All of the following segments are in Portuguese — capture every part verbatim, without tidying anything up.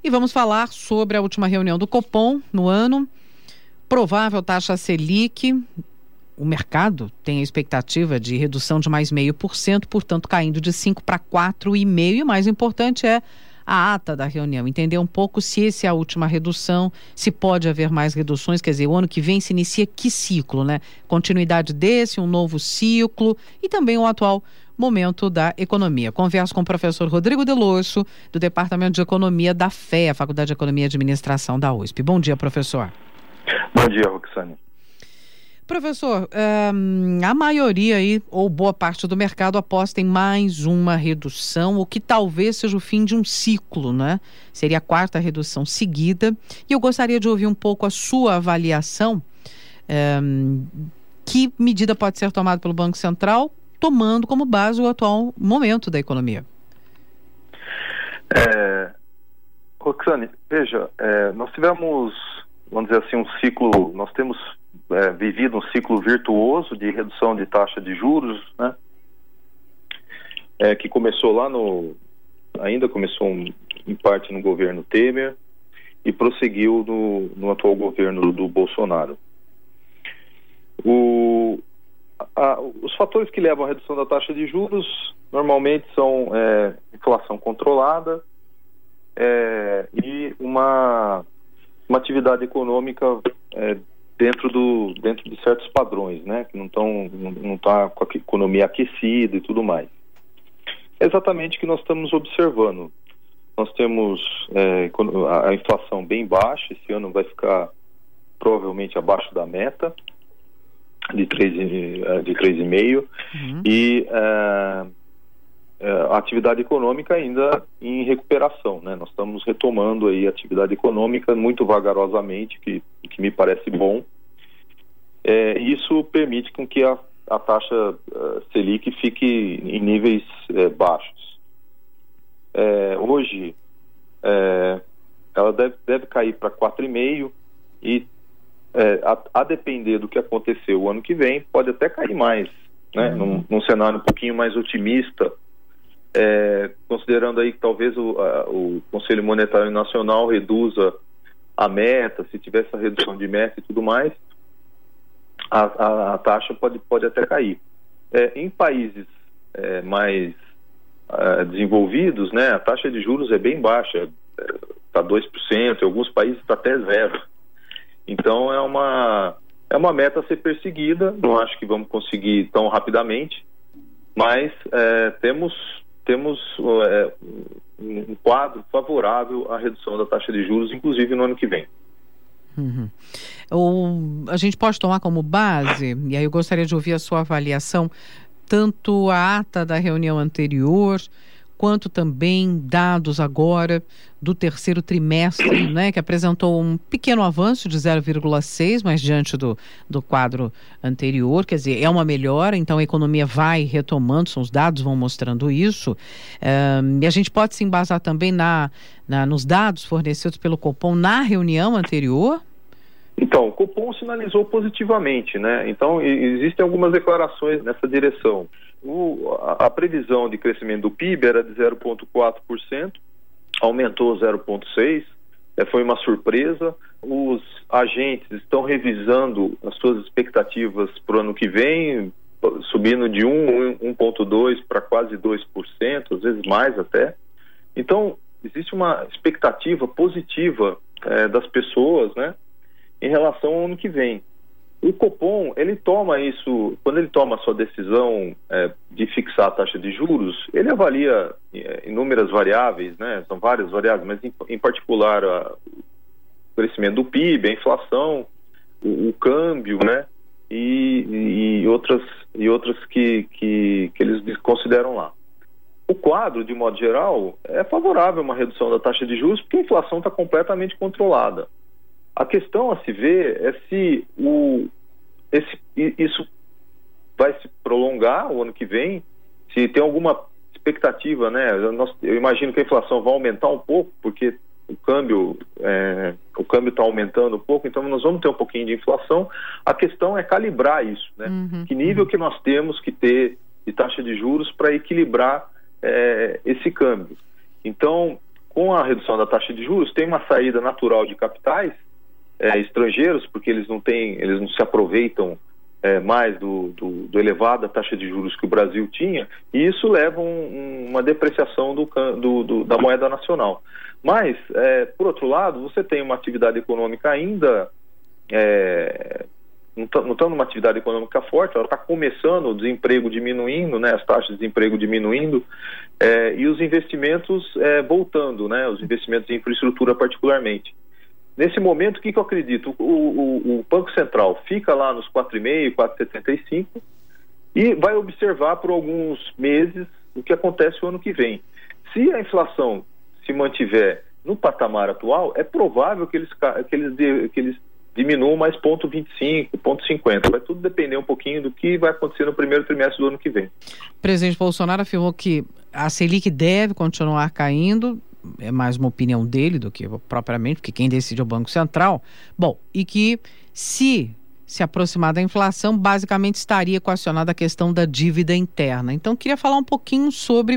E vamos falar sobre a última reunião do Copom no ano, provável taxa Selic. O mercado tem a expectativa de redução de mais zero vírgula cinco por cento, portanto caindo de cinco para quatro vírgula cinco por cento. E o mais importante é a ata da reunião, entender um pouco se esse é a última redução, se pode haver mais reduções, quer dizer, o ano que vem se inicia que ciclo, né? Continuidade desse, um novo ciclo e também o atual momento da economia. Converso com o professor Rodrigo Delosso, do Departamento de Economia da F E A, Faculdade de Economia e Administração da U S P. Bom dia, professor. Bom dia, Roxane. Professor, um, a maioria aí, ou boa parte do mercado aposta em mais uma redução, o que talvez seja o fim de um ciclo, né? Seria a quarta redução seguida. E eu gostaria de ouvir um pouco a sua avaliação. Um, que medida pode ser tomada pelo Banco Central, tomando como base o atual momento da economia? É, Roxane, veja, é, nós tivemos, vamos dizer assim, um ciclo, nós temos é, vivido um ciclo virtuoso de redução de taxa de juros, né? É, que começou lá no, ainda começou um, em parte no governo Temer e prosseguiu no, no atual governo do Bolsonaro. O, a, os fatores que levam à redução da taxa de juros normalmente são é, inflação controlada é, e uma, uma atividade econômica é, dentro, do, dentro de certos padrões, né, que não estão não está com a economia aquecida e tudo mais. É exatamente o que nós estamos observando. Nós temos é, a inflação bem baixa, esse ano vai ficar provavelmente abaixo da meta de três vírgula cinco, uhum. e uh, uh, a atividade econômica ainda em recuperação, né? Nós estamos retomando aí a atividade econômica muito vagarosamente, que, que me parece bom. É, isso permite com que a, a taxa uh, Selic fique em níveis uh, baixos. É, hoje é, ela deve, deve cair para quatro vírgula cinco e É, a, a depender do que acontecer o ano que vem, pode até cair mais, né? Uhum. Num, num cenário um pouquinho mais otimista, é, considerando aí que talvez o, a, o Conselho Monetário Nacional reduza a meta, se tiver essa redução de meta e tudo mais, a, a, a taxa pode, pode até cair. É, em países é, mais é, desenvolvidos, né, a taxa de juros é bem baixa, está é, dois por cento, em alguns países está até zero. Então é uma, é uma meta a ser perseguida, não acho que vamos conseguir tão rapidamente, mas é, temos, temos é, um quadro favorável à redução da taxa de juros, inclusive no ano que vem. Uhum. O, a gente pode tomar como base, e aí eu gostaria de ouvir a sua avaliação, tanto a ata da reunião anterior, quanto também dados agora do terceiro trimestre, né, que apresentou um pequeno avanço de zero vírgula seis, mas diante do, do quadro anterior, quer dizer, é uma melhora, então a economia vai retomando, são os dados vão mostrando isso, um, e a gente pode se embasar também na, na, nos dados fornecidos pelo Copom na reunião anterior? Então, o Copom sinalizou positivamente, né? Então, existem algumas declarações nessa direção. O, a, a previsão de crescimento do P I B era de zero vírgula quatro por cento, aumentou zero vírgula seis por cento, é, foi uma surpresa. Os agentes estão revisando as suas expectativas para o ano que vem, subindo de um vírgula dois por cento para quase dois por cento, às vezes mais até. Então, existe uma expectativa positiva é, das pessoas, né, em relação ao ano que vem. O Copom, ele toma isso, quando ele toma a sua decisão é, de fixar a taxa de juros, ele avalia é, inúmeras variáveis, né, são várias variáveis, mas em, em particular a, o crescimento do P I B, a inflação, o, o câmbio, né, e, e outras, e outras que, que, que eles consideram lá. O quadro, de modo geral, é favorável a uma redução da taxa de juros, porque a inflação está completamente controlada. A questão a se ver é se o, esse, isso vai se prolongar o ano que vem, se tem alguma expectativa, né? Eu, eu imagino que a inflação vai aumentar um pouco, porque o câmbio é, o câmbio está aumentando um pouco, então nós vamos ter um pouquinho de inflação. A questão é calibrar isso, né? Uhum, que nível uhum. que nós temos que ter de taxa de juros para equilibrar é, esse câmbio. Então, com a redução da taxa de juros, tem uma saída natural de capitais é, estrangeiros, porque eles não têm, eles não se aproveitam é, mais do, do, do elevada taxa de juros que o Brasil tinha, e isso leva um, um, uma depreciação do, do, do, da moeda nacional. Mas, é, por outro lado, você tem uma atividade econômica ainda, é, não está numa atividade econômica forte, ela está começando, o desemprego diminuindo, né, as taxas de desemprego diminuindo, é, e os investimentos é, voltando, né, os investimentos em infraestrutura particularmente. Nesse momento, o que, que eu acredito? O, o, o Banco Central fica lá nos quatro vírgula cinco, quatro vírgula setenta e cinco e vai observar por alguns meses o que acontece o ano que vem. Se a inflação se mantiver no patamar atual, é provável que eles, que eles, que eles diminuam mais zero vírgula vinte e cinco, zero vírgula cinquenta. Vai tudo depender um pouquinho do que vai acontecer no primeiro trimestre do ano que vem. O presidente Bolsonaro afirmou que a Selic deve continuar caindo, é mais uma opinião dele do que propriamente, porque quem decide é o Banco Central. Bom, e que se se aproximar da inflação, basicamente estaria equacionada a questão da dívida interna. Então, queria falar um pouquinho sobre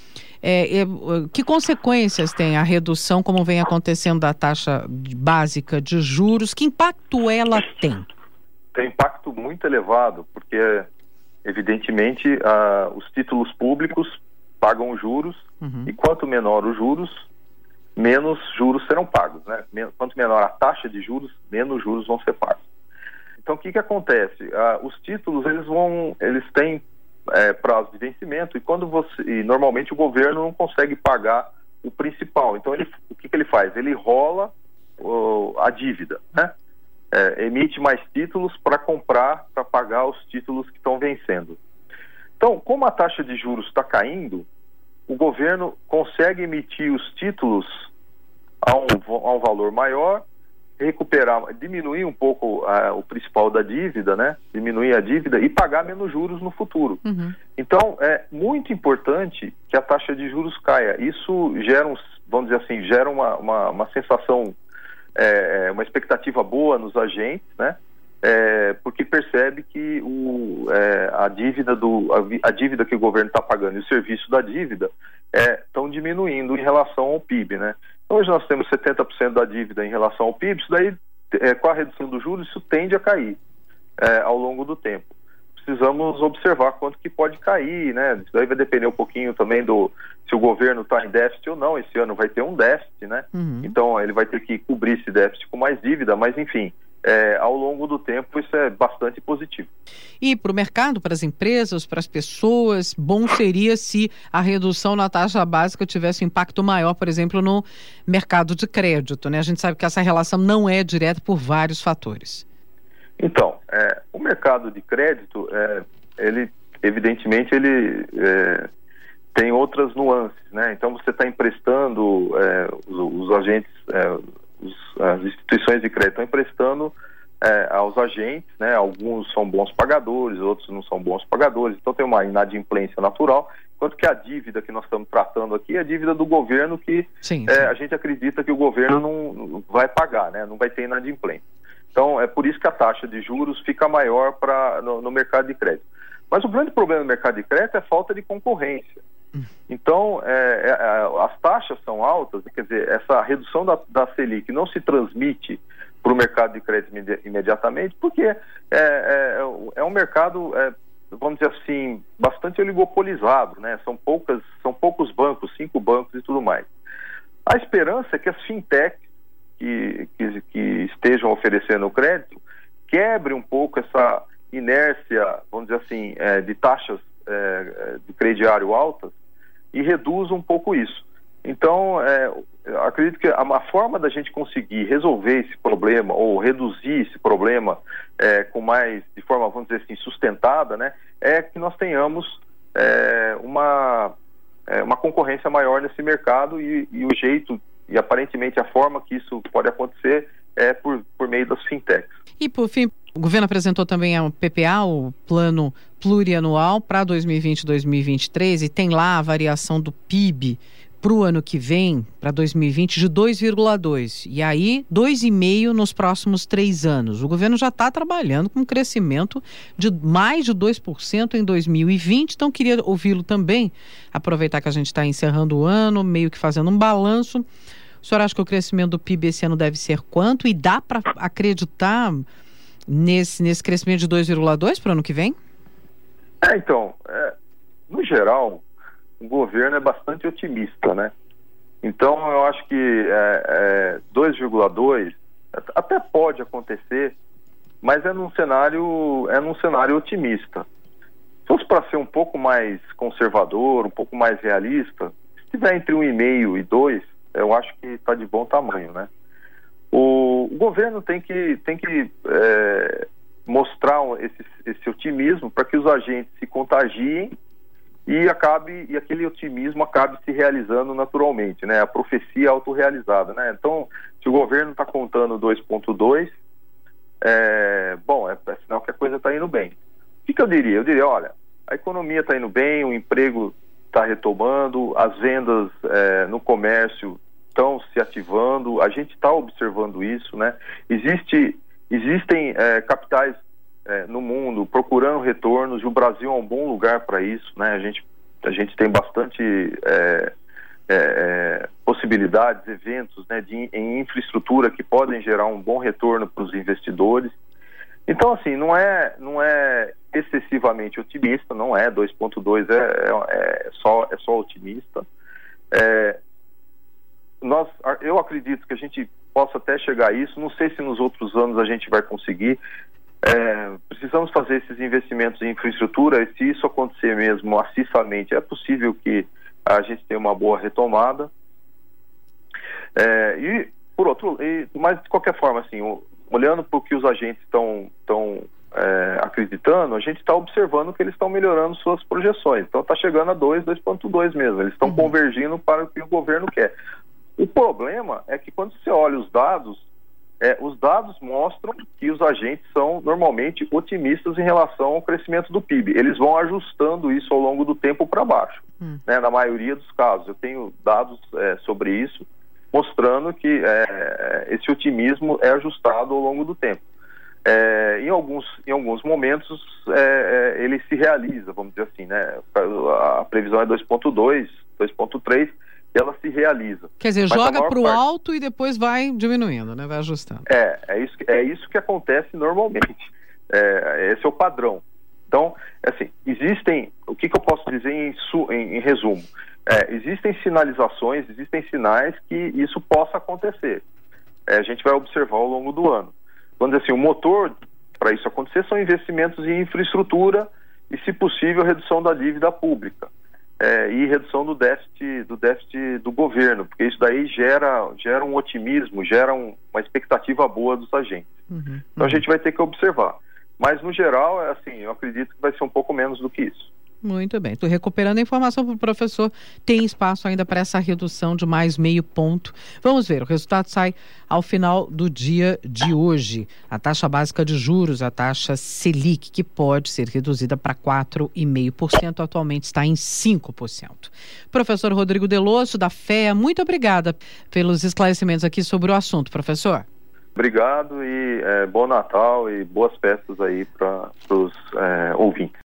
é, é, que consequências tem a redução, como vem acontecendo, da taxa básica de juros, que impacto ela tem? Tem impacto muito elevado, porque, evidentemente, ah, os títulos públicos pagam juros, uhum. E quanto menor os juros, menos juros serão pagos, né? Quanto menor a taxa de juros, menos juros vão ser pagos. Então, o que que acontece? Ah, os títulos, eles vão, eles têm é, prazo de vencimento, e quando você, e normalmente o governo não consegue pagar o principal. Então, ele, o que que ele faz? Ele rola oh, a dívida, né? É, emite mais títulos para comprar, para pagar os títulos que estão vencendo. Então, como a taxa de juros está caindo, o governo consegue emitir os títulos a um, a um valor maior, recuperar, diminuir um pouco uh, o principal da dívida, né? Diminuir a dívida e pagar menos juros no futuro. Uhum. Então, é muito importante que a taxa de juros caia. Isso gera, um, vamos dizer assim, gera uma, uma, uma sensação, é, uma expectativa boa nos agentes, né? É, porque percebe que o, é, a, dívida do, a, a dívida que o governo está pagando e o serviço da dívida estão é, diminuindo em relação ao P I B, né? Hoje nós temos setenta por cento da dívida em relação ao P I B, isso daí, é, com a redução dos juros, isso tende a cair é, ao longo do tempo. Precisamos observar quanto que pode cair, né? Isso daí vai depender um pouquinho também do se o governo está em déficit ou não. Esse ano vai ter um déficit, né? Uhum. Então ele vai ter que cobrir esse déficit com mais dívida, mas enfim... É, ao longo do tempo isso é bastante positivo. E para o mercado, para as empresas, para as pessoas, bom seria se a redução na taxa básica tivesse um impacto maior, por exemplo, no mercado de crédito, né? A gente sabe que essa relação não é direta por vários fatores. Então, é, o mercado de crédito, é, ele, evidentemente, ele é, tem outras nuances, né? Então você está emprestando é, os, os agentes... É, Os, as instituições de crédito estão emprestando é, aos agentes, né? Alguns são bons pagadores, outros não são bons pagadores, então tem uma inadimplência natural, enquanto que a dívida que nós estamos tratando aqui é a dívida do governo que sim, sim. É, a gente acredita que o governo não, não vai pagar, né? Não vai ter inadimplência. Então é por isso que a taxa de juros fica maior pra, no, no mercado de crédito. Mas o grande problema do mercado de crédito é a falta de concorrência. Então, é, é, as taxas são altas, quer dizer, essa redução da, da Selic não se transmite para o mercado de crédito imedi- imediatamente, porque é, é, é um mercado, é, vamos dizer assim, bastante oligopolizado, né? São, poucas, são poucos bancos, cinco bancos e tudo mais. A esperança é que as fintechs que, que, que estejam oferecendo o crédito quebrem um pouco essa inércia, vamos dizer assim, é, de taxas é, de crediário altas, e reduz um pouco isso. Então, é, acredito que a, a forma da gente conseguir resolver esse problema ou reduzir esse problema é, com mais, de forma, vamos dizer assim, sustentada, né, é que nós tenhamos é, uma, é, uma concorrência maior nesse mercado e, e o jeito, e aparentemente a forma que isso pode acontecer é por, por meio das fintechs. E por fim, o governo apresentou também o P P A, o Plano Plurianual para dois mil e vinte e dois mil e vinte e três, e tem lá a variação do P I B para o ano que vem, para dois mil e vinte, de dois vírgula dois. E aí, dois vírgula cinco nos próximos três anos. O governo já está trabalhando com um crescimento de mais de dois por cento em dois mil e vinte. Então, queria ouvi-lo também, aproveitar que a gente está encerrando o ano, meio que fazendo um balanço. O senhor acha que o crescimento do P I B esse ano deve ser quanto? E dá para acreditar nesse, nesse crescimento de dois vírgula dois para o ano que vem? É, então, é, no geral, o governo é bastante otimista, né? Então, eu acho que é, é, dois vírgula dois até pode acontecer, mas é num cenário, é num cenário otimista. Se fosse para ser um pouco mais conservador, um pouco mais realista, se estiver entre um vírgula cinco e dois, eu acho que está de bom tamanho, né? O, o governo tem que, tem que é, mostrar esse, esse otimismo para que os agentes se contagiem e acabe e aquele otimismo acabe se realizando naturalmente, né? A profecia autorrealizada, né? Então, se o governo está contando dois vírgula dois, é, bom, é, é sinal que a coisa está indo bem. O que, que eu diria? Eu diria, olha, a economia está indo bem, o emprego está retomando, as vendas é, no comércio estão se ativando, a gente está observando isso, né? Existe, existem é, capitais É, no mundo, procurando retornos, e o Brasil é um bom lugar para isso, né? A gente, a gente tem bastante é, é, é, possibilidades, eventos, né, de, em infraestrutura que podem gerar um bom retorno para os investidores. Então, assim, não é, não é excessivamente otimista, não é, dois vírgula dois é, é, é, só, é só otimista. É, nós, eu acredito que a gente possa até chegar a isso, não sei se nos outros anos a gente vai conseguir. É, precisamos fazer esses investimentos em infraestrutura, e se isso acontecer mesmo maciçamente, é possível que a gente tenha uma boa retomada. É, e, por outro, e, mas de qualquer forma, assim, o, olhando para o que os agentes estão estão é, acreditando, a gente está observando que eles estão melhorando suas projeções. Então está chegando a dois, dois vírgula dois mesmo, eles estão uhum. convergindo para o que o governo quer. O problema é que quando você olha os dados, É, os dados mostram que os agentes são normalmente otimistas em relação ao crescimento do P I B. Eles vão ajustando isso ao longo do tempo para baixo, hum. né, na maioria dos casos. Eu tenho dados é, sobre isso, mostrando que é, esse otimismo é ajustado ao longo do tempo. É, em, alguns, em alguns momentos é, é, ele se realiza, vamos dizer assim, né? A previsão é dois vírgula dois, dois vírgula três, e ela se realiza. Quer dizer, mas joga para o parte... alto e depois vai diminuindo, né? Vai ajustando. É, é isso, é isso que acontece normalmente. É, esse é o padrão. Então, assim, existem, o que, que eu posso dizer em, em, em resumo? É, existem sinalizações, existem sinais que isso possa acontecer. É, a gente vai observar ao longo do ano. Vamos dizer assim, o motor para isso acontecer são investimentos em infraestrutura e, se possível, redução da dívida pública. É, e redução do déficit, do déficit do governo, porque isso daí gera, gera um otimismo, gera um, uma expectativa boa dos agentes. Uhum, então uhum. a gente vai ter que observar. Mas, no geral, é assim, eu acredito que vai ser um pouco menos do que isso. Muito bem. Estou recuperando a informação para o professor. Tem espaço ainda para essa redução de mais meio ponto. Vamos ver, o resultado sai ao final do dia de hoje. A taxa básica de juros, a taxa Selic, que pode ser reduzida para quatro vírgula cinco por cento, atualmente está em cinco por cento. Professor Rodrigo Delosso, da F E A, muito obrigada pelos esclarecimentos aqui sobre o assunto, professor. Obrigado e é, bom Natal e boas festas aí para os é, ouvintes.